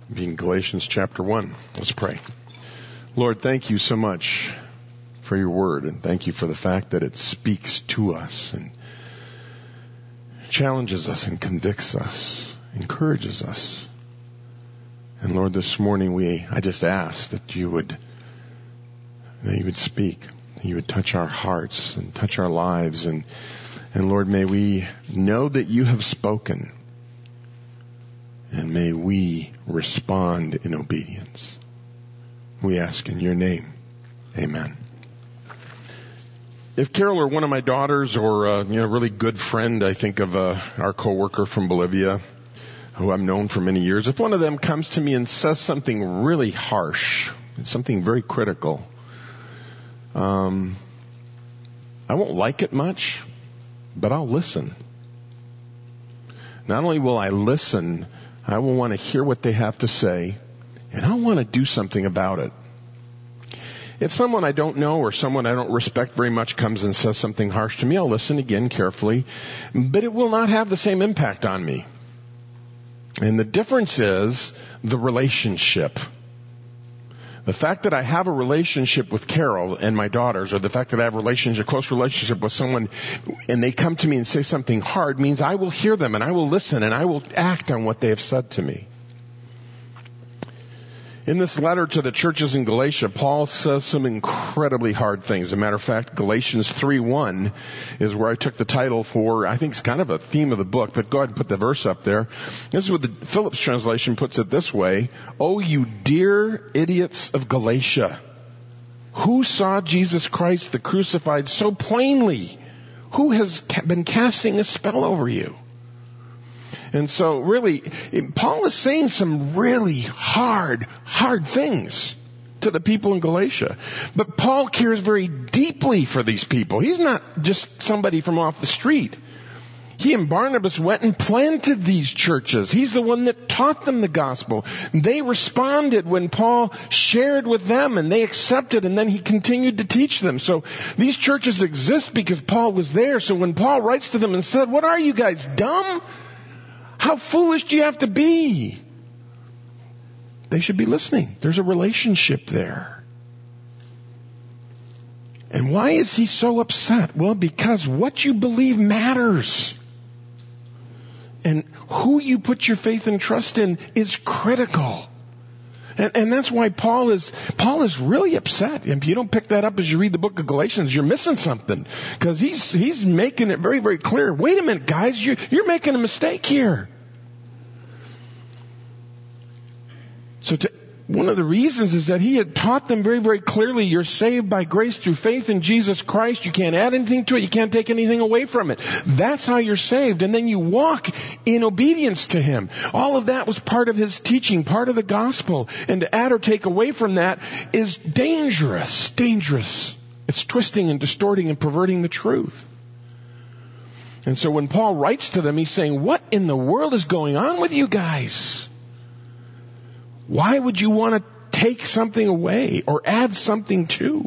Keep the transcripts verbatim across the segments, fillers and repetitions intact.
being Galatians chapter one. Let's pray. Lord, thank you so much for your word, and thank you for the fact that it speaks to us and challenges us and convicts us, encourages us. And Lord, this morning we I just ask that you would that you would speak, that you would touch our hearts and touch our lives, and and Lord, may we know that you have spoken, and may we respond in obedience. We ask in your name. Amen. If Carol or one of my daughters or a you know, really good friend, I think of uh, our coworker from Bolivia, who I've known for many years, if one of them comes to me and says something really harsh, something very critical, um, I won't like it much, but I'll listen. Not only will I listen, I will want to hear what they have to say, and I'll want to do something about it. If someone I don't know or someone I don't respect very much comes and says something harsh to me, I'll listen again carefully, but it will not have the same impact on me. And the difference is the relationship. The fact that I have a relationship with Carol and my daughters, or the fact that I have a relationship, close relationship with someone, and they come to me and say something hard, means I will hear them and I will listen and I will act on what they have said to me. In this letter to the churches in Galatia, Paul says some incredibly hard things. As a matter of fact, Galatians three one is where I took the title for, I think it's kind of a theme of the book, but go ahead and put the verse up there. This is what the Phillips translation puts it this way: "Oh, you dear idiots of Galatia, who saw Jesus Christ the crucified so plainly? Who has been casting a spell over you?" And so really, Paul is saying some really hard, hard things to the people in Galatia. But Paul cares very deeply for these people. He's not just somebody from off the street. He and Barnabas went and planted these churches. He's the one that taught them the gospel. They responded when Paul shared with them, and they accepted, and then he continued to teach them. So these churches exist because Paul was there. So when Paul writes to them and said, "What are you guys, dumb? How foolish do you have to be?" They should be listening. There's a relationship there. And why is he so upset? Well, because what you believe matters. And who you put your faith and trust in is critical. And, and that's why Paul is Paul is really upset. If you don't pick that up as you read the book of Galatians, you're missing something. Because he's he's making it very, very clear. Wait a minute, guys, you're, you're making a mistake here. So to, one of the reasons is that he had taught them very, very clearly, you're saved by grace through faith in Jesus Christ. You can't add anything to it. You can't take anything away from it. That's how you're saved. And then you walk in obedience to him. All of that was part of his teaching, part of the gospel. And to add or take away from that is dangerous, dangerous. It's twisting and distorting and perverting the truth. And so when Paul writes to them, he's saying, what in the world is going on with you guys? Why would you want to take something away or add something to?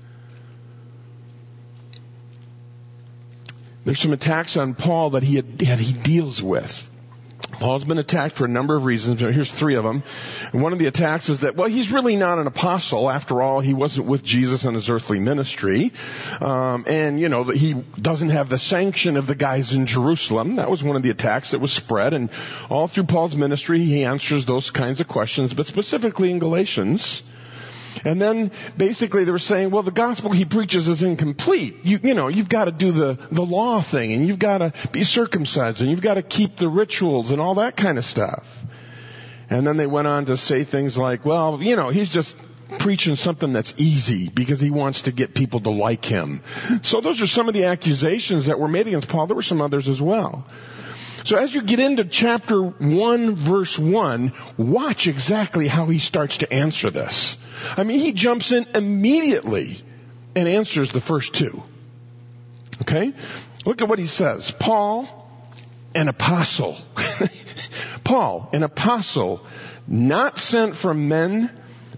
There's some attacks on Paul that he had, that he deals with. Paul's been attacked for a number of reasons. Here's three of them. And one of the attacks is that, well, he's really not an apostle. After all, he wasn't with Jesus in his earthly ministry. Um, and, you know, he doesn't have the sanction of the guys in Jerusalem. That was one of the attacks that was spread. And all through Paul's ministry, he answers those kinds of questions, but specifically in Galatians. And then basically they were saying, well, the gospel he preaches is incomplete. You, you know, you've got to do the, the law thing, and you've got to be circumcised, and you've got to keep the rituals and all that kind of stuff. And then they went on to say things like, well, you know, he's just preaching something that's easy because he wants to get people to like him. So those are some of the accusations that were made against Paul. There were some others as well. So as you get into chapter one, verse one, watch exactly how he starts to answer this. I mean, he jumps in immediately and answers the first two. Okay? Look at what he says. Paul, an apostle. Paul, an apostle, not sent from men,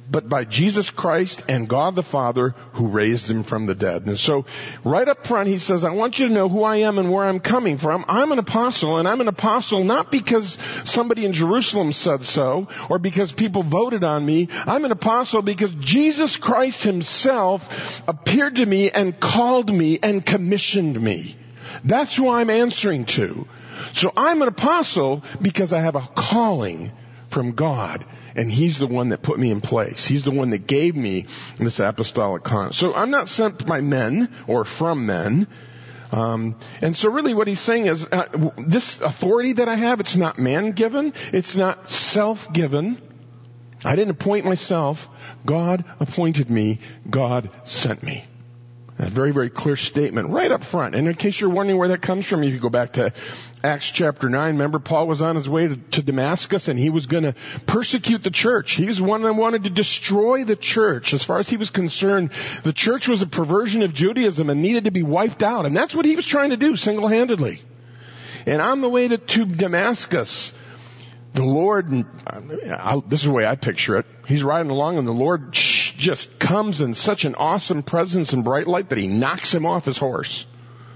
but by Jesus Christ and God the Father who raised him from the dead. And so right up front he says, I want you to know who I am and where I'm coming from. I'm an apostle, and I'm an apostle not because somebody in Jerusalem said so or because people voted on me. I'm an apostle because Jesus Christ himself appeared to me and called me and commissioned me. That's who I'm answering to. So I'm an apostle because I have a calling from God. And he's the one that put me in place. He's the one that gave me this apostolic calling. So I'm not sent by men or from men. Um, and so really what he's saying is, uh, this authority that I have, it's not man-given. It's not self-given. I didn't appoint myself. God appointed me. God sent me. A very, very clear statement right up front. And in case you're wondering where that comes from, if you go back to Acts chapter nine, remember Paul was on his way to, to Damascus and he was going to persecute the church. He was one that wanted to destroy the church. As far as he was concerned, the church was a perversion of Judaism and needed to be wiped out. And that's what he was trying to do single-handedly. And on the way to, to Damascus, the Lord, I, this is the way I picture it, he's riding along and the Lord just comes in such an awesome presence and bright light that he knocks him off his horse.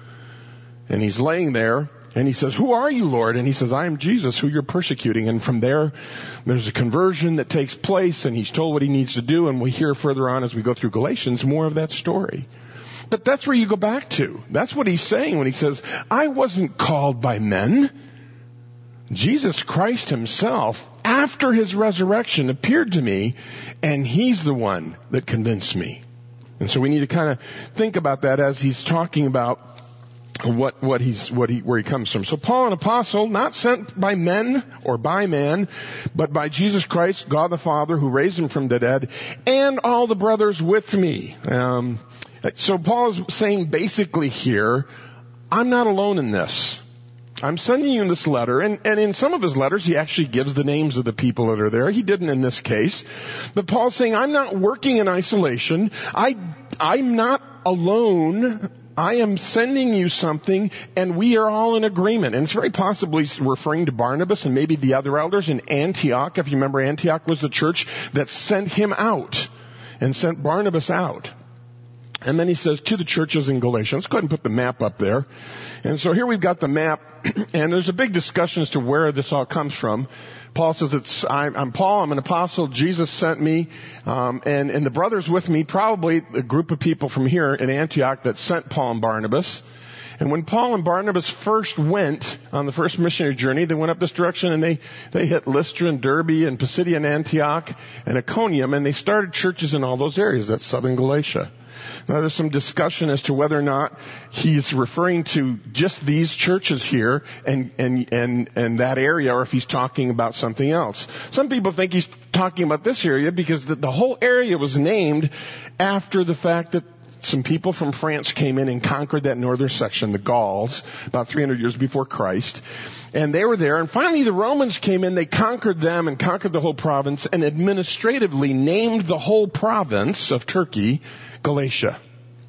And he's laying there and he says, who are you, Lord? And he says, I am Jesus who you're persecuting. And from there, there's a conversion that takes place and he's told what he needs to do. And we hear further on as we go through Galatians more of that story. But that's where you go back to. That's what he's saying when he says, I wasn't called by men. Jesus Christ himself, after his resurrection, appeared to me, and he's the one that convinced me. And so we need to kind of think about that as he's talking about what, what he's, what he, where he comes from. So Paul, an apostle, not sent by men or by man, but by Jesus Christ, God the Father, who raised him from the dead, and all the brothers with me. Um, so Paul is saying basically here, I'm not alone in this. I'm sending you this letter, and, and in some of his letters, he actually gives the names of the people that are there. He didn't in this case. But Paul's saying, I'm not working in isolation. I, I'm not alone. I am sending you something, and we are all in agreement. And it's very possibly referring to Barnabas and maybe the other elders in Antioch. If you remember, Antioch was the church that sent him out and sent Barnabas out. And then he says to the churches in Galatia. Let's go ahead and put the map up there. And so here we've got the map, and there's a big discussion as to where this all comes from. Paul says, "It's I'm, I'm Paul, I'm an apostle, Jesus sent me, um, and, and the brothers with me, probably a group of people from here in Antioch that sent Paul and Barnabas. And when Paul and Barnabas first went on the first missionary journey, they went up this direction and they, they hit Lystra and Derbe and Pisidia and Antioch and Iconium, and they started churches in all those areas. That's southern Galatia. Now, there's some discussion as to whether or not he's referring to just these churches here and, and, and, and that area, or if he's talking about something else. Some people think he's talking about this area because the, the whole area was named after the fact that some people from France came in and conquered that northern section, the Gauls, about three hundred years before Christ. And they were there. And finally the Romans came in, they conquered them and conquered the whole province and administratively named the whole province of Turkey Galatia.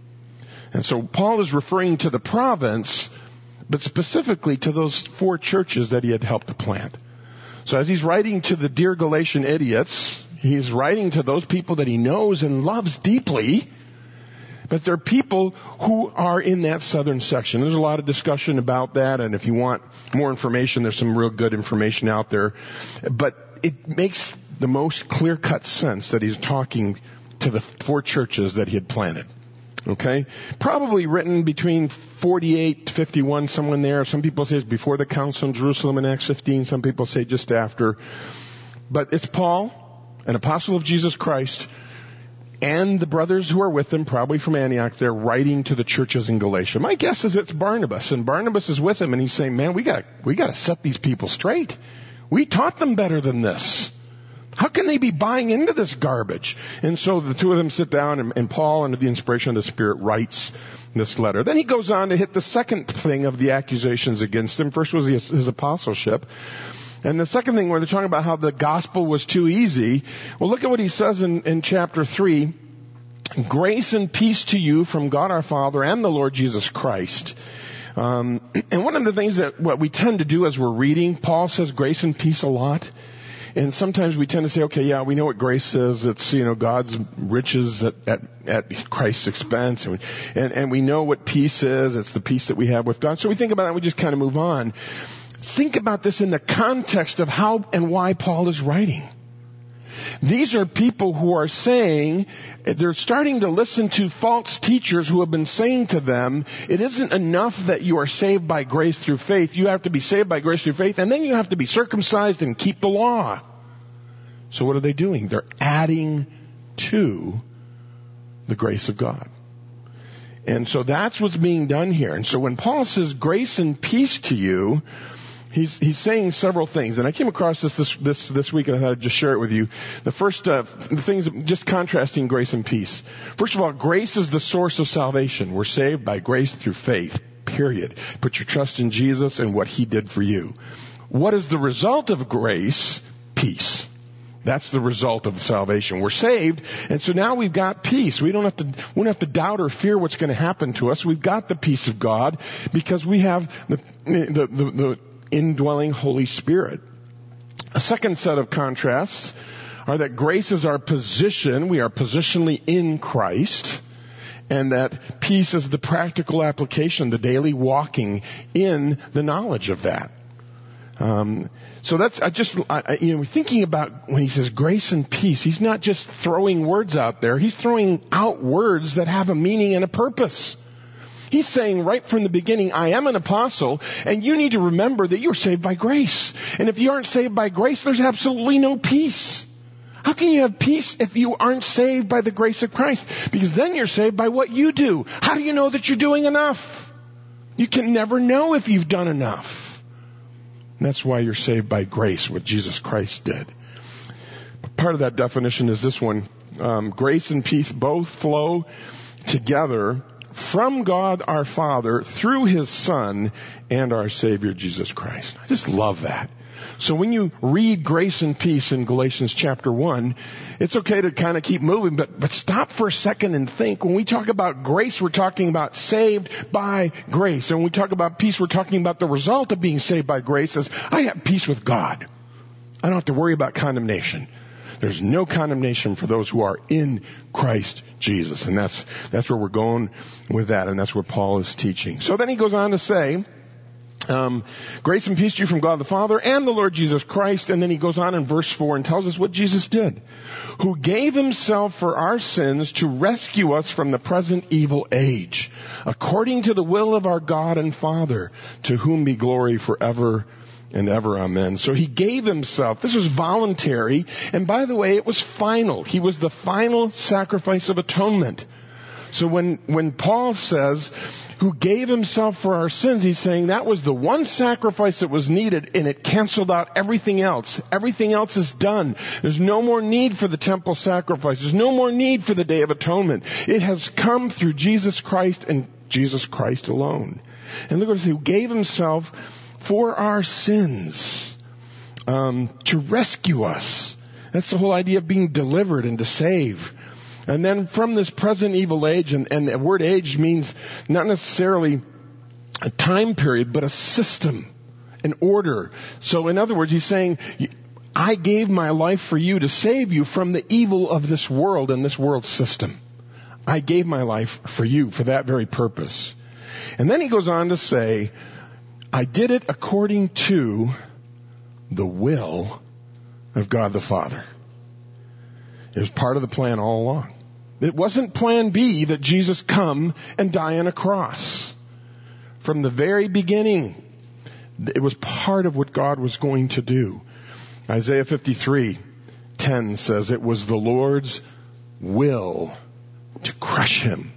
And so Paul is referring to the province, but specifically to those four churches that he had helped to plant. So as he's writing to the dear Galatian idiots, he's writing to those people that he knows and loves deeply, but they're people who are in that southern section. There's a lot of discussion about that, and if you want more information, there's some real good information out there. But it makes the most clear-cut sense that he's talking to the four churches that he had planted. Okay? Probably written between forty-eight to fifty-one, somewhere in there. Some people say it's before the council in Jerusalem in Acts fifteen. Some people say just after. But it's Paul, an apostle of Jesus Christ, and the brothers who are with him, probably from Antioch, they're writing to the churches in Galatia. My guess is it's Barnabas, and Barnabas is with him, and he's saying, man, we got we got to set these people straight. We taught them better than this. How can they be buying into this garbage? And so the two of them sit down, and, and Paul, under the inspiration of the Spirit, writes this letter. Then he goes on to hit the second thing of the accusations against him. First was his, his apostleship. And the second thing where they're talking about how the gospel was too easy. Well, look at what he says in, in chapter three. Grace and peace to you from God our Father and the Lord Jesus Christ. Um, and one of the things that what we tend to do as we're reading, Paul says grace and peace a lot. and sometimes we tend to say, okay, yeah, we know what grace is. It's, you know, God's riches at, at, at Christ's expense. And we, and, and we know what peace is. It's the peace that we have with God. So we think about that and we just kind of move on. Think about this in the context of how and why Paul is writing. These are people who are saying, they're starting to listen to false teachers who have been saying to them, it isn't enough that you are saved by grace through faith. You have to be saved by grace through faith, and then you have to be circumcised and keep the law. So what are they doing? They're adding to the grace of God. And so that's what's being done here. And so when Paul says grace and peace to you, He's, he's saying several things, and I came across this this this, this week, and I thought I'd just share it with you. The first uh, the things, just contrasting grace and peace. First of all, grace is the source of salvation. We're saved by grace through faith, period. Put your trust in Jesus and what He did for you. What is the result of grace? Peace. That's the result of salvation. We're saved, and so now we've got peace. We don't have to, we don't have to doubt or fear what's going to happen to us. We've got the peace of God because we have the the the, the indwelling Holy Spirit. A second set of contrasts are that grace is our position. We are positionally in Christ. And that peace is the practical application, the daily walking in the knowledge of that. Um, so that's, I just, I, you know, thinking about when he says grace and peace, he's not just throwing words out there. He's throwing out words that have a meaning and a purpose. He's saying right from the beginning, I am an apostle, and you need to remember that you're saved by grace. And if you aren't saved by grace, there's absolutely no peace. How can you have peace if you aren't saved by the grace of Christ? Because then you're saved by what you do. How do you know that you're doing enough? You can never know if you've done enough. And that's why you're saved by grace, what Jesus Christ did. Part of that definition is this one. Um, grace and peace both flow together from God our Father through His Son and our Savior Jesus Christ. I just love that. So when you read grace and peace in Galatians chapter one, it's okay to kind of keep moving, but, but stop for a second and think. When we talk about grace, we're talking about saved by grace. And when we talk about peace, we're talking about the result of being saved by grace as I have peace with God. I don't have to worry about condemnation. There's no condemnation for those who are in Christ Jesus. And that's, that's where we're going with that. And that's what Paul is teaching. So then he goes on to say, um, grace and peace to you from God the Father and the Lord Jesus Christ. And then he goes on in verse four and tells us what Jesus did. Who gave Himself for our sins to rescue us from the present evil age, according to the will of our God and Father, to whom be glory forever and ever, amen. So He gave Himself. This was voluntary. And by the way, it was final. He was the final sacrifice of atonement. So when, when Paul says, who gave Himself for our sins, he's saying that was the one sacrifice that was needed, and it canceled out everything else. Everything else is done. There's no more need for the temple sacrifice. There's no more need for the Day of Atonement. It has come through Jesus Christ and Jesus Christ alone. And look what it says, who gave Himself for our sins, um, to rescue us. That's the whole idea of being delivered and to save. And then from this present evil age, and, and the word age means not necessarily a time period, but a system, an order. So in other words, he's saying, I gave my life for you to save you from the evil of this world and this world system. I gave my life for you for that very purpose. And then he goes on to say, I did it according to the will of God the Father. It was part of the plan all along. It wasn't plan B that Jesus come and die on a cross. From the very beginning, it was part of what God was going to do. Isaiah fifty-three ten says it was the Lord's will to crush Him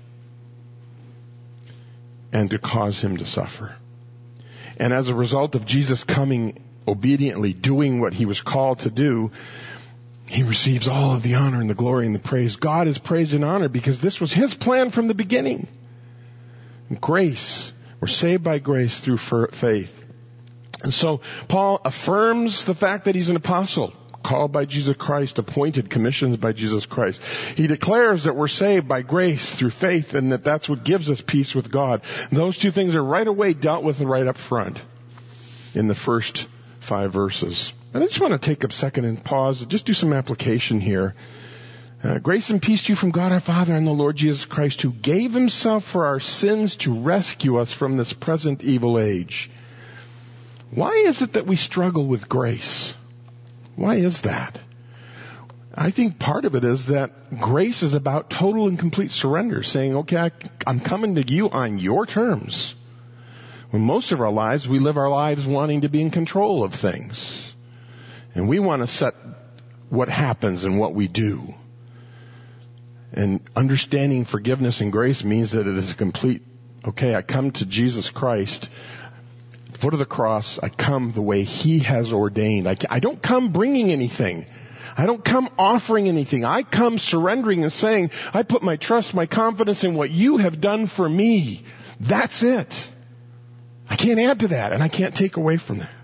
and to cause Him to suffer. And as a result of Jesus coming obediently, doing what He was called to do, He receives all of the honor and the glory and the praise. God is praised and honored because this was His plan from the beginning. Grace. We're saved by grace through faith. And so Paul affirms the fact that he's an apostle, called by Jesus Christ, appointed, commissioned by Jesus Christ. He declares that we're saved by grace through faith and that that's what gives us peace with God. And those two things are right away dealt with right up front in the first five verses. And I just want to take a second and pause and just do some application here. Uh, grace and peace to you from God our Father and the Lord Jesus Christ, who gave himself for our sins to rescue us from this present evil age. Why is it that we struggle with grace? Why is that? I think part of it is that grace is about total and complete surrender, saying, okay, I, I'm coming to you on your terms. When most of our lives, we live our lives wanting to be in control of things. And we want to set what happens and what we do. And understanding forgiveness and grace means that it is a complete, okay, I come to Jesus Christ, foot of the cross, I come the way he has ordained. I, I don't come bringing anything. I don't come offering anything. I come surrendering and saying, I put my trust, my confidence in what you have done for me. That's it. I can't add to that, and I can't take away from that.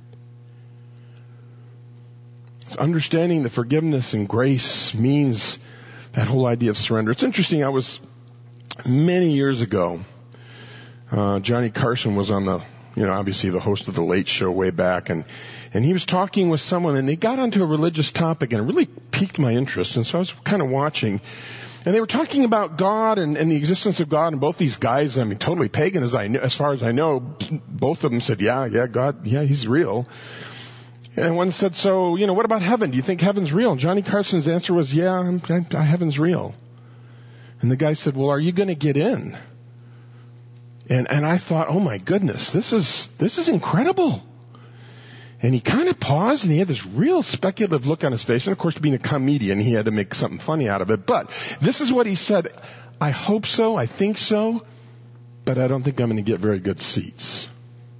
Understanding the forgiveness and grace means that whole idea of surrender. It's interesting. I was many years ago, uh, Johnny Carson was on the, you know, obviously the host of the Late Show way back, and, and he was talking with someone, and they got onto a religious topic, and it really piqued my interest, and so I was kind of watching. And they were talking about God and, and the existence of God, and both these guys, I mean, totally pagan as I know, as far as I know, both of them said, yeah, yeah, God, yeah, he's real. And one said, so, you know, what about heaven? Do you think heaven's real? And Johnny Carson's answer was, yeah, I'm, I, heaven's real. And the guy said, well, are you going to get in? And and I thought, oh my goodness, this is this is incredible. And he kind of paused, and he had this real speculative look on his face. And of course, being a comedian, he had to make something funny out of it. But this is what he said: I hope so, I think so, but I don't think I'm going to get very good seats.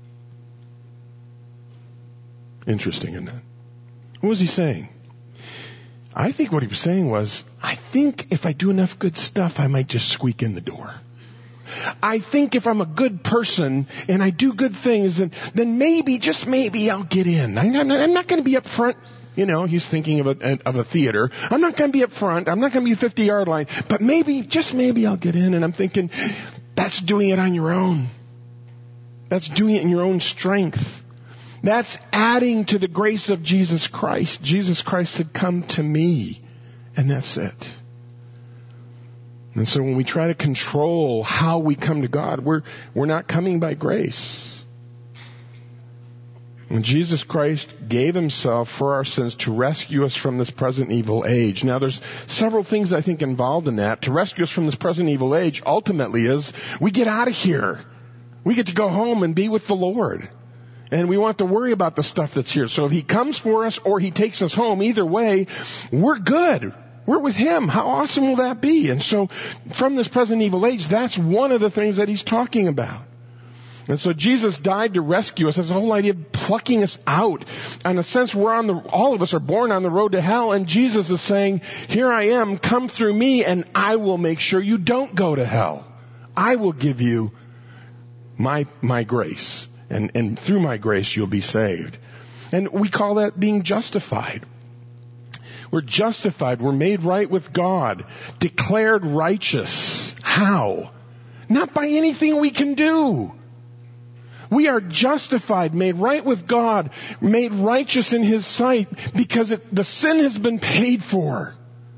Interesting, isn't it? What was he saying? I think what he was saying was, I think if I do enough good stuff, I might just squeak in the door. I think if I'm a good person and I do good things, then, then maybe, just maybe, I'll get in. I'm not, I'm not going to be up front. You know, he's thinking of a, of a theater. I'm not going to be up front. I'm not going to be the fifty-yard line. But maybe, just maybe, I'll get in. And I'm thinking, that's doing it on your own. That's doing it in your own strength. That's adding to the grace of Jesus Christ. Jesus Christ had come to me, and that's it. And so when we try to control how we come to God, we're we're not coming by grace. And Jesus Christ gave himself for our sins to rescue us from this present evil age. Now there's several things I think involved in that. To rescue us from this present evil age ultimately is we get out of here. We get to go home and be with the Lord. And we won't have to worry about the stuff that's here. So if he comes for us or he takes us home, either way, we're good. We're with him. How awesome will that be? And so from this present evil age, that's one of the things that he's talking about. And so Jesus died to rescue us. That's the whole idea of plucking us out. In a sense, we're on the, all of us are born on the road to hell. And Jesus is saying, here I am, come through me, and I will make sure you don't go to hell. I will give you my, my grace. And, and through my grace, you'll be saved. And we call that being justified. We're justified. We're made right with God. Declared righteous. How? Not by anything we can do. We are justified, made right with God, made righteous in his sight because it, the sin has been paid for.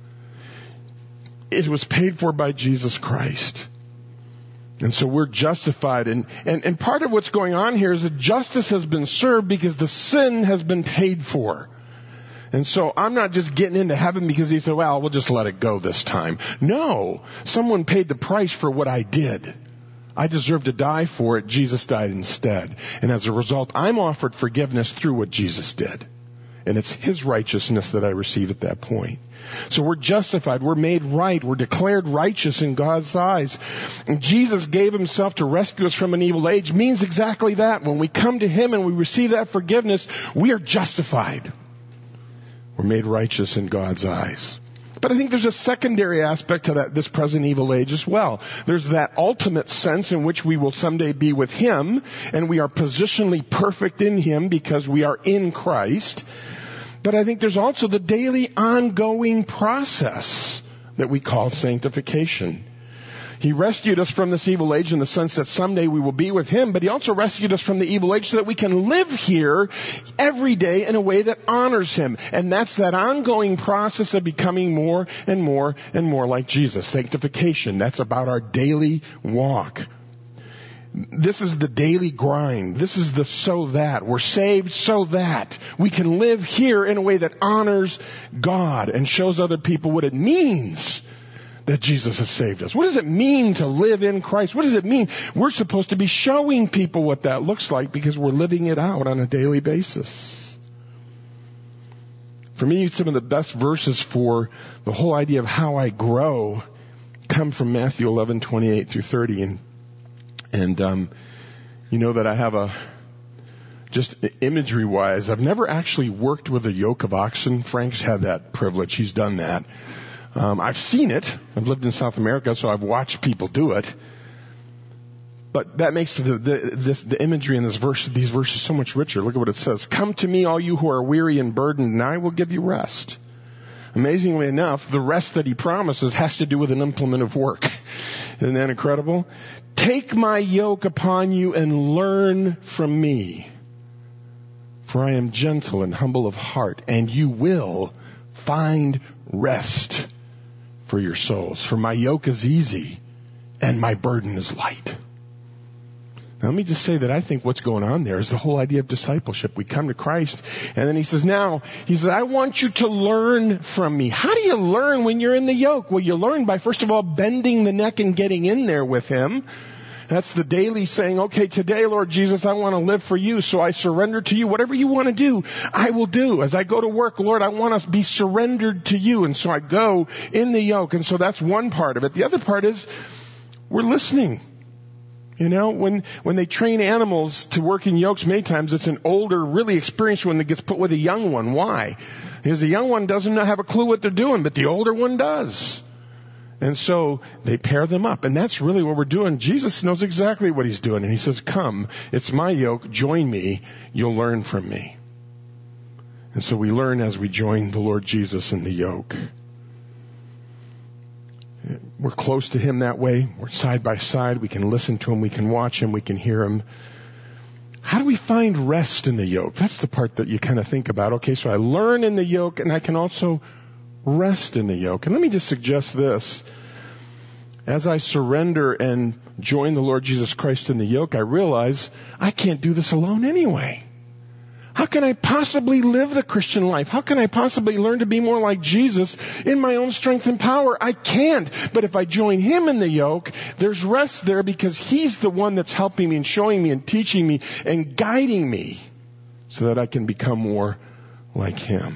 It was paid for by Jesus Christ. And so we're justified. And, and, and part of what's going on here is that justice has been served because the sin has been paid for. And so I'm not just getting into heaven because he said, well, we'll just let it go this time. No. Someone paid the price for what I did. I deserved to die for it. Jesus died instead. And as a result, I'm offered forgiveness through what Jesus did. And it's his righteousness that I receive at that point. So we're justified. We're made right. We're declared righteous in God's eyes. And Jesus gave himself to rescue us from an evil age means exactly that. When we come to him and we receive that forgiveness, we are justified. We're made righteous in God's eyes. But I think there's a secondary aspect to that, this present evil age as well. There's that ultimate sense in which we will someday be with him, and we are positionally perfect in him because we are in Christ. But I think there's also the daily ongoing process that we call sanctification. He rescued us from this evil age in the sense that someday we will be with Him, but He also rescued us from the evil age so that we can live here every day in a way that honors Him. And that's that ongoing process of becoming more and more and more like Jesus. Sanctification, that's about our daily walk. This is the daily grind. This is the so that. We're saved so that we can live here in a way that honors God and shows other people what it means that Jesus has saved us. What does it mean to live in Christ? What does it mean? We're supposed to be showing people what that looks like because we're living it out on a daily basis. For me, some of the best verses for the whole idea of how I grow come from Matthew eleven, twenty-eight through thirty. And And, um, you know that I have a, just imagery wise, I've never actually worked with a yoke of oxen. Frank's had that privilege. He's done that. Um, I've seen it. I've lived in South America, so I've watched people do it. But that makes the, the, this, the imagery in this verse, these verses so much richer. Look at what it says. Come to me, all you who are weary and burdened, and I will give you rest. Amazingly enough, the rest that he promises has to do with an implement of work. Isn't that incredible? Take my yoke upon you and learn from me. For I am gentle and humble of heart, and you will find rest for your souls. For my yoke is easy and my burden is light. Now, let me just say that I think what's going on there is the whole idea of discipleship. We come to Christ, and then he says, now, he says, I want you to learn from me. How do you learn when you're in the yoke? Well, you learn by, first of all, bending the neck and getting in there with him. That's the daily saying, okay, today, Lord Jesus, I want to live for you, so I surrender to you. Whatever you want to do, I will do. As I go to work, Lord, I want to be surrendered to you, and so I go in the yoke. And so that's one part of it. The other part is we're listening. You know, when, when they train animals to work in yokes, many times it's an older, really experienced one that gets put with a young one. Why? Because the young one doesn't have a clue what they're doing, but the older one does. And so they pair them up. And that's really what we're doing. Jesus knows exactly what he's doing. And he says, come, it's my yoke, join me, you'll learn from me. And so we learn as we join the Lord Jesus in the yoke. We're close to him that way. We're side by side. We can listen to him. We can watch him. We can hear him. How do we find rest in the yoke? That's the part that you kind of think about. Okay, so I learn in the yoke, and I can also rest in the yoke. And let me just suggest this. As I surrender and join the Lord Jesus Christ in the yoke, I realize I can't do this alone anyway. How can I possibly live the Christian life? How can I possibly learn to be more like Jesus in my own strength and power? I can't. But if I join him in the yoke, there's rest there because he's the one that's helping me and showing me and teaching me and guiding me so that I can become more like him.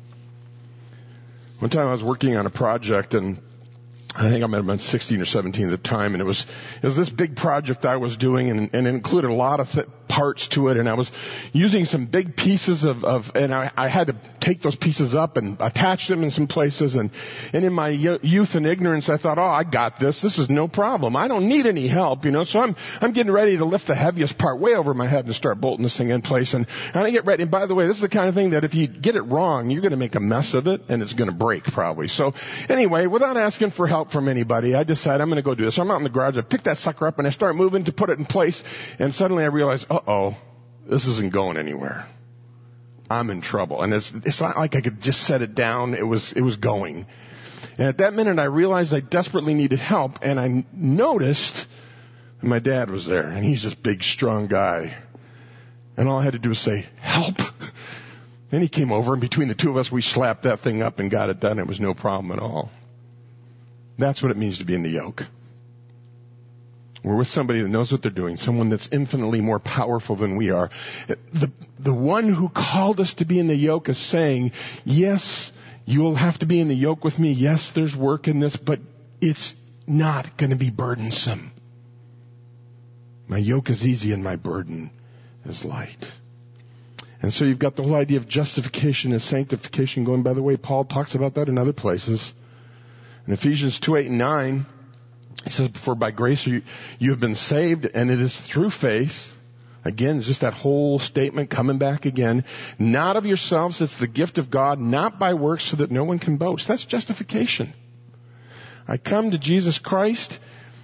One time I was working on a project, and I think I might have been sixteen or seventeen at the time, and it was it was this big project I was doing, and, and it included a lot of th- parts to it, and I was using some big pieces of, of and I, I had to take those pieces up and attach them in some places, and, and in my youth and ignorance, I thought, oh, I got this. This is no problem. I don't need any help, you know, so I'm I'm getting ready to lift the heaviest part way over my head and start bolting this thing in place, and, and I get ready, and by the way, this is the kind of thing that if you get it wrong, you're going to make a mess of it, and it's going to break probably. So anyway, without asking for help from anybody, I decided I'm going to go do this. So I'm out in the garage, I pick that sucker up, and I start moving to put it in place, and suddenly I realize, uh-oh, this isn't going anywhere. I'm in trouble. And it's, it's not like I could just set it down. It was, it was going. And at that minute, I realized I desperately needed help, and I noticed that my dad was there, and he's this big, strong guy. And all I had to do was say, help. Then he came over, and between the two of us, we slapped that thing up and got it done. It was no problem at all. That's what it means to be in the yoke. We're with somebody that knows what they're doing, someone that's infinitely more powerful than we are. The, the one who called us to be in the yoke is saying, yes, you will have to be in the yoke with me. Yes, there's work in this, but it's not going to be burdensome. My yoke is easy and my burden is light. And so you've got the whole idea of justification and sanctification going. By the way, Paul talks about that in other places. In Ephesians two, eight, and nine, he says, for by grace you, you have been saved, and it is through faith. Again, it's just that whole statement coming back again. Not of yourselves, it's the gift of God, not by works so that no one can boast. That's justification. I come to Jesus Christ,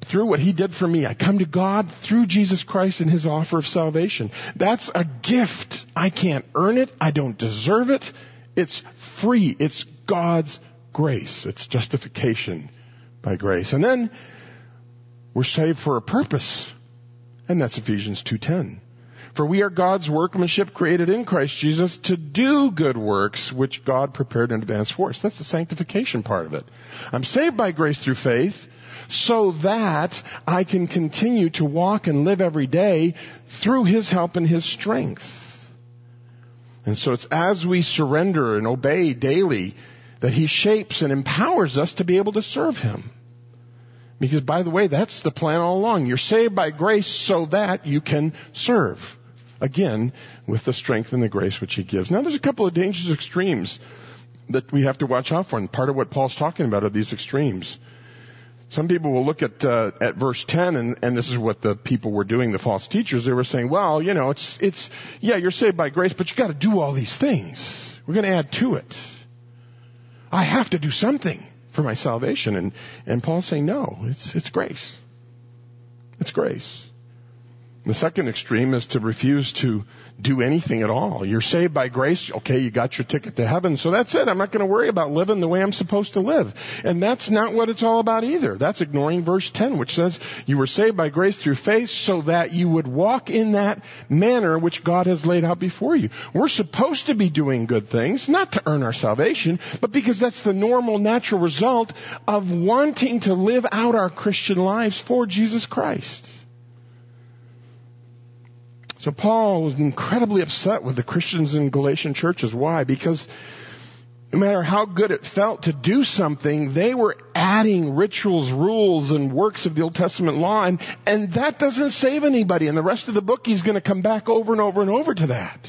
through what he did for me. I come to God through Jesus Christ and his offer of salvation. That's a gift. I can't earn it. I don't deserve it. It's free. It's God's grace. It's justification by grace. And then we're saved for a purpose. And that's Ephesians two ten. For we are God's workmanship created in Christ Jesus to do good works which God prepared in advance for us. That's the sanctification part of it. I'm saved by grace through faith so that I can continue to walk and live every day through his help and his strength. And so it's as we surrender and obey daily that he shapes and empowers us to be able to serve him. Because, by the way, that's the plan all along. You're saved by grace so that you can serve. Again, with the strength and the grace which he gives. Now, there's a couple of dangerous extremes that we have to watch out for. And part of what Paul's talking about are these extremes. Some people will look at uh, at verse ten, and, and this is what the people were doing, the false teachers. They were saying, well, you know, it's, it's yeah, you're saved by grace, but you got to do all these things. We're going to add to it. I have to do something for my salvation. And, and Paul's saying, no, it's, it's grace. It's grace. The second extreme is to refuse to do anything at all. You're saved by grace. Okay, you got your ticket to heaven, so that's it. I'm not going to worry about living the way I'm supposed to live. And that's not what it's all about either. That's ignoring verse ten, which says you were saved by grace through faith so that you would walk in that manner which God has laid out before you. We're supposed to be doing good things, not to earn our salvation, but because that's the normal, natural result of wanting to live out our Christian lives for Jesus Christ. So Paul was incredibly upset with the Christians in Galatian churches. Why? Because no matter how good it felt to do something, they were adding rituals, rules, and works of the Old Testament law, and, and that doesn't save anybody. And the rest of the book, he's going to come back over and over and over to that.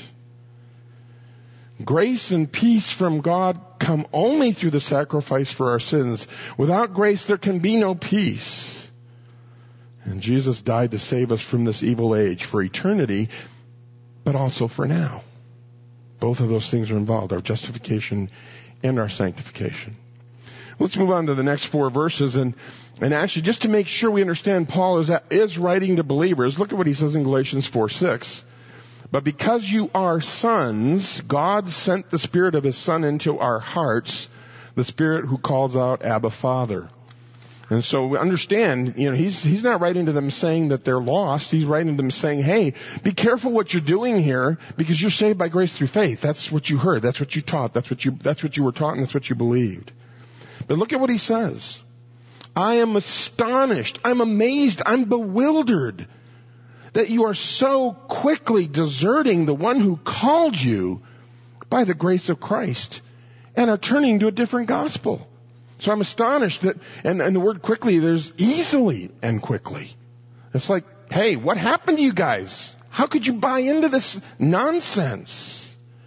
Grace and peace from God come only through the sacrifice for our sins. Without grace, there can be no peace. And Jesus died to save us from this evil age for eternity, but also for now. Both of those things are involved, our justification and our sanctification. Let's move on to the next four verses. And, and actually, just to make sure we understand, Paul is, is writing to believers. Look at what he says in Galatians four six. But because you are sons, God sent the Spirit of his Son into our hearts, the Spirit who calls out, Abba, Father. And so we understand, you know, he's, he's not writing to them saying that they're lost. He's writing to them saying, hey, be careful what you're doing here because you're saved by grace through faith. That's what you heard. That's what you taught. That's what you, that's what you were taught and that's what you believed. But look at what he says. I am astonished. I'm amazed. I'm bewildered that you are so quickly deserting the one who called you by the grace of Christ and are turning to a different gospel. So I'm astonished that, and, and the word quickly, there's easily and quickly. It's like, hey, what happened to you guys? How could you buy into this nonsense?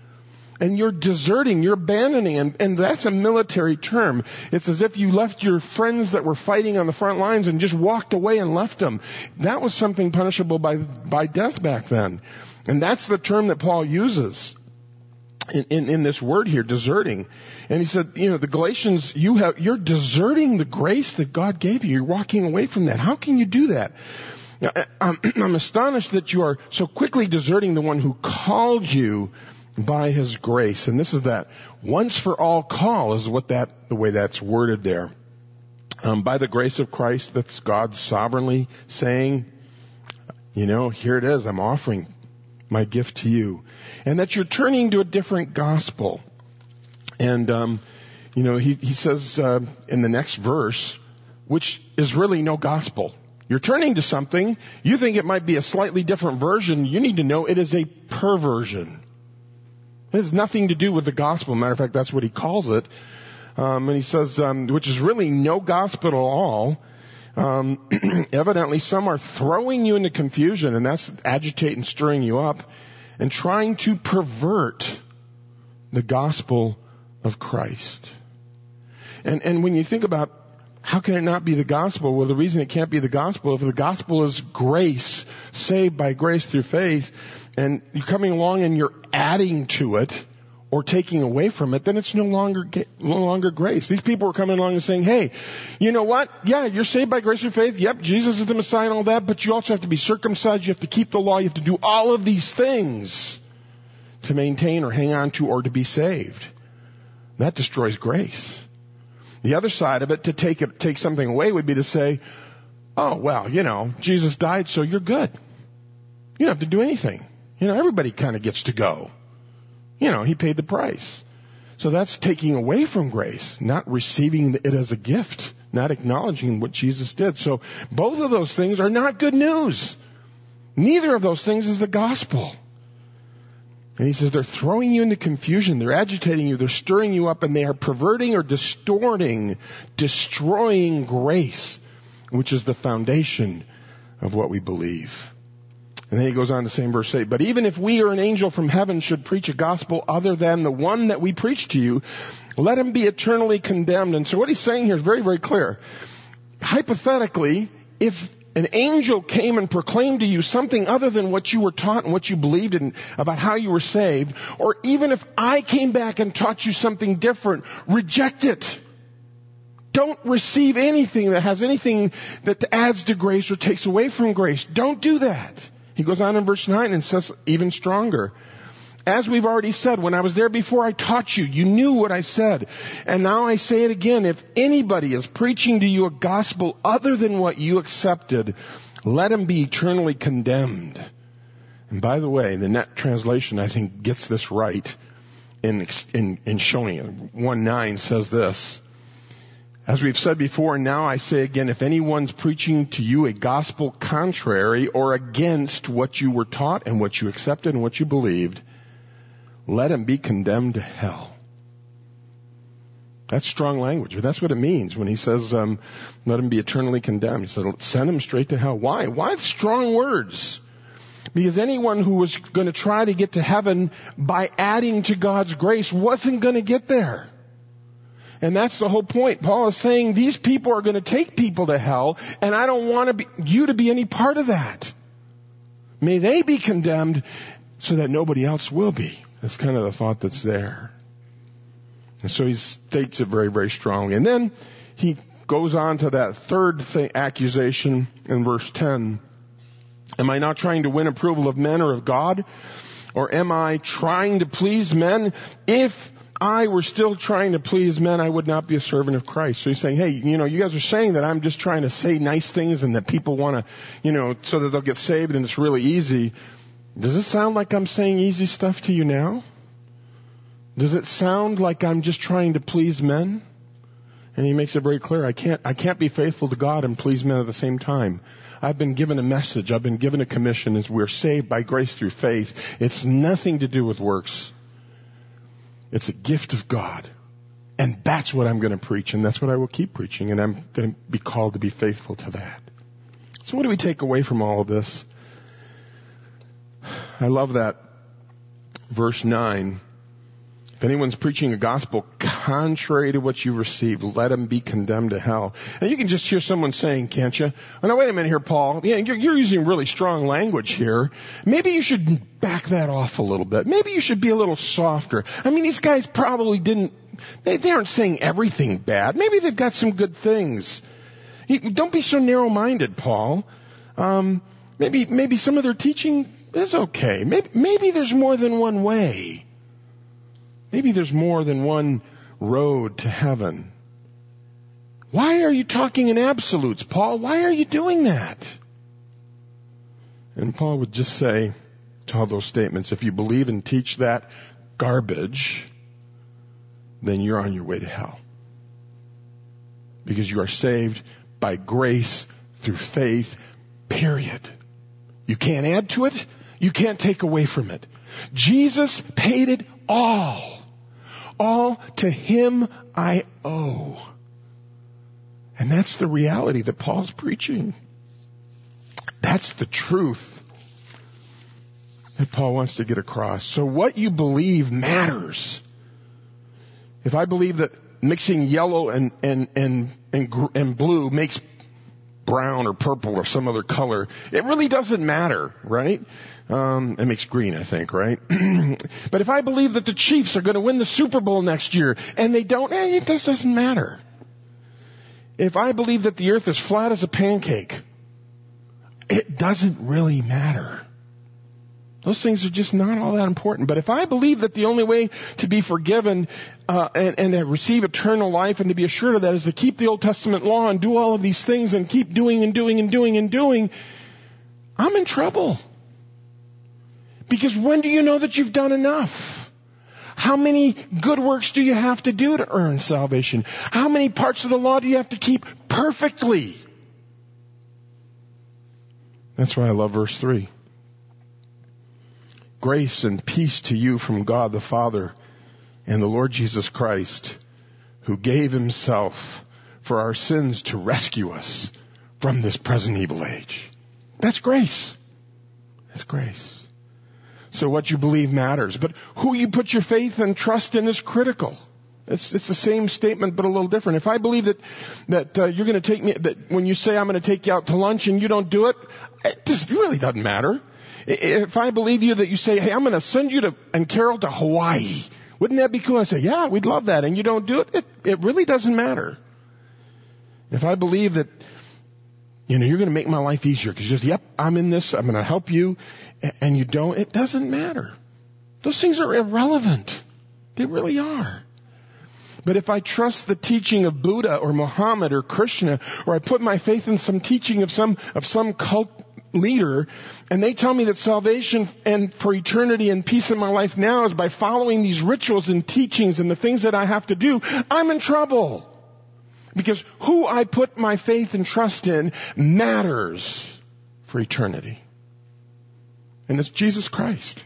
And you're deserting, you're abandoning, and, and that's a military term. It's as if you left your friends that were fighting on the front lines and just walked away and left them. That was something punishable by, by death back then. And that's the term that Paul uses. In, in, in this word here, deserting. And he said, you know, the Galatians, you have, you're deserting the grace that God gave you. You're walking away from that. How can you do that? Now, I'm, I'm astonished that you are so quickly deserting the one who called you by his grace. And this is that once for all call is what that, the way that's worded there. Um, by the grace of Christ, that's God sovereignly saying, you know, here it is. I'm offering my gift to you. And that you're turning to a different gospel. And, um, you know, he, he says uh, in the next verse, which is really no gospel. You're turning to something. You think it might be a slightly different version. You need to know it is a perversion. It has nothing to do with the gospel. Matter of fact, that's what he calls it. Um, and he says, um, which is really no gospel at all. Um, evidently, some are throwing you into confusion, and that's agitating, stirring you up, and trying to pervert the gospel of Christ. And and when you think about how can it not be the gospel? Well, the reason it can't be the gospel, if the gospel is grace, saved by grace through faith, and you're coming along and you're adding to it, or taking away from it, then it's no longer no longer grace. These people are coming along and saying, hey, you know what? Yeah, you're saved by grace through faith. Yep, Jesus is the Messiah and all that, but you also have to be circumcised. You have to keep the law. You have to do all of these things to maintain or hang on to or to be saved. That destroys grace. The other side of it, to take it, take something away, would be to say, oh, well, you know, Jesus died, so you're good. You don't have to do anything. You know, everybody kind of gets to go. You know, he paid the price. So that's taking away from grace, not receiving it as a gift, not acknowledging what Jesus did. So both of those things are not good news. Neither of those things is the gospel. And he says they're throwing you into confusion. They're agitating you. They're stirring you up, and they are perverting or distorting, destroying grace, which is the foundation of what we believe. And then he goes on to say in verse eight, but even if we or an angel from heaven should preach a gospel other than the one that we preach to you, let him be eternally condemned. And so what he's saying here is very, very clear. Hypothetically, if an angel came and proclaimed to you something other than what you were taught and what you believed in about how you were saved, or even if I came back and taught you something different, reject it. Don't receive anything that has anything that adds to grace or takes away from grace. Don't do that. He goes on in verse nine and says even stronger. As we've already said, when I was there before, I taught you. You knew what I said. And now I say it again. If anybody is preaching to you a gospel other than what you accepted, let him be eternally condemned. And by the way, the Net translation, I think, gets this right in, in, in showing it. one nine says this. As we've said before, and now I say again, if anyone's preaching to you a gospel contrary or against what you were taught and what you accepted and what you believed, let him be condemned to hell. That's strong language, but that's what it means when he says, um, let him be eternally condemned. He said, send him straight to hell. Why? Why strong words? Because anyone who was going to try to get to heaven by adding to God's grace wasn't going to get there. And that's the whole point. Paul is saying these people are going to take people to hell, and I don't want to be, you to be any part of that. May they be condemned so that nobody else will be. That's kind of the thought that's there. And so he states it very, very strongly. And then he goes on to that third thing, accusation in verse ten. Am I not trying to win approval of men or of God? Or am I trying to please men? If I were still trying to please men, I would not be a servant of Christ. So he's saying, hey, you know, you guys are saying that I'm just trying to say nice things and that people want to, you know, so that they'll get saved and it's really easy. Does it sound like I'm saying easy stuff to you now? Does it sound like I'm just trying to please men? And he makes it very clear, I can't, I can't be faithful to God and please men at the same time. I've been given a message. I've been given a commission as we're saved by grace through faith. It's nothing to do with works. It's a gift of God. And that's what I'm going to preach, and that's what I will keep preaching, and I'm going to be called to be faithful to that. So what do we take away from all of this? I love that verse nine. If anyone's preaching a gospel contrary to what you received, let him be condemned to hell. And you can just hear someone saying, can't you? Oh, no, wait a minute here, Paul. Yeah, you're, you're using really strong language here. Maybe you should back that off a little bit. Maybe you should be a little softer. I mean, these guys probably didn't, they, they aren't saying everything bad. Maybe they've got some good things. You, don't be so narrow-minded, Paul. Um, maybe, maybe some of their teaching is okay. Maybe, maybe there's more than one way. Maybe there's more than one road to heaven. Why are you talking in absolutes, Paul? Why are you doing that? And Paul would just say to all those statements, if you believe and teach that garbage, then you're on your way to hell. Because you are saved by grace through faith, period. You can't add to it. You can't take away from it. Jesus paid it all. All to him I owe. And that's the reality that Paul's preaching. That's the truth that Paul wants to get across. So what you believe matters. If I believe that mixing yellow and and and and, and blue makes brown or purple or some other color. It really doesn't matter, right? Um, it makes green, I think, right? But if I believe that the Chiefs are going to win the Super Bowl next year and they don't, eh, it just doesn't matter. If I believe that the earth is flat as a pancake, it doesn't really matter. Those things are just not all that important. But if I believe that the only way to be forgiven uh, and, and to receive eternal life and to be assured of that is to keep the Old Testament law and do all of these things and keep doing and doing and doing and doing, I'm in trouble. Because when do you know that you've done enough? How many good works do you have to do to earn salvation? How many parts of the law do you have to keep perfectly? That's why I love verse three. Grace and peace to you from God the Father and the Lord Jesus Christ, who gave himself for our sins to rescue us from this present evil age. That's grace. That's grace. So what you believe matters, but who you put your faith and trust in is critical. It's, it's the same statement, but a little different. If I believe that that uh, you're going to take me, that when you say I'm going to take you out to lunch and you don't do it, it just really doesn't matter. If I believe you that you say, hey, I'm going to send you to and Carol to Hawaii, wouldn't that be cool? I say, yeah, we'd love that, and you don't do it, it, it really doesn't matter. If I believe that, you know, you're going to make my life easier because you're just, yep, I'm in this, I'm going to help you, and you don't, it doesn't matter. Those things are irrelevant. They really are. But if I trust the teaching of Buddha or Muhammad or Krishna, or I put my faith in some teaching of some of some cult leader, and they tell me that salvation and for eternity and peace in my life now is by following these rituals and teachings and the things that I have to do, I'm in trouble. Because who I put my faith and trust in matters for eternity. And it's Jesus Christ.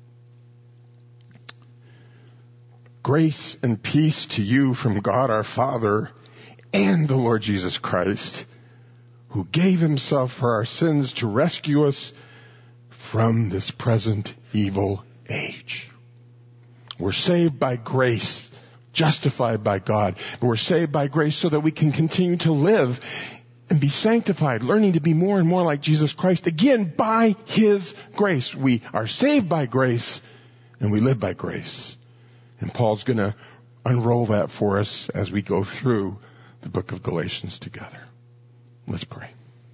Grace and peace to you from God our Father and the Lord Jesus Christ, who gave himself for our sins to rescue us from this present evil age. We're saved by grace, justified by God. But we're saved by grace so that we can continue to live and be sanctified, learning to be more and more like Jesus Christ. Again, by his grace. We are saved by grace and we live by grace. And Paul's going to unroll that for us as we go through the book of Galatians together. Let's pray.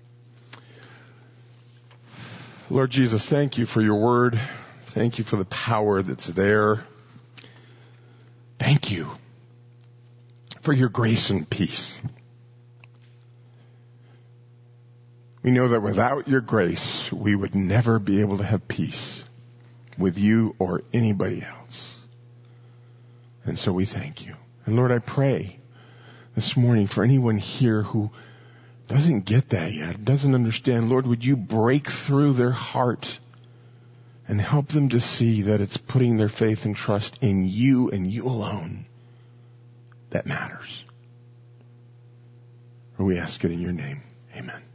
Lord Jesus, thank you for your word. Thank you for the power that's there. Thank you for your grace and peace. We know that without your grace, we would never be able to have peace with you or anybody else. And so we thank you. And Lord, I pray this morning for anyone here who doesn't get that yet, doesn't understand, Lord, would you break through their heart and help them to see that it's putting their faith and trust in you and you alone that matters. For we ask it in your name. Amen.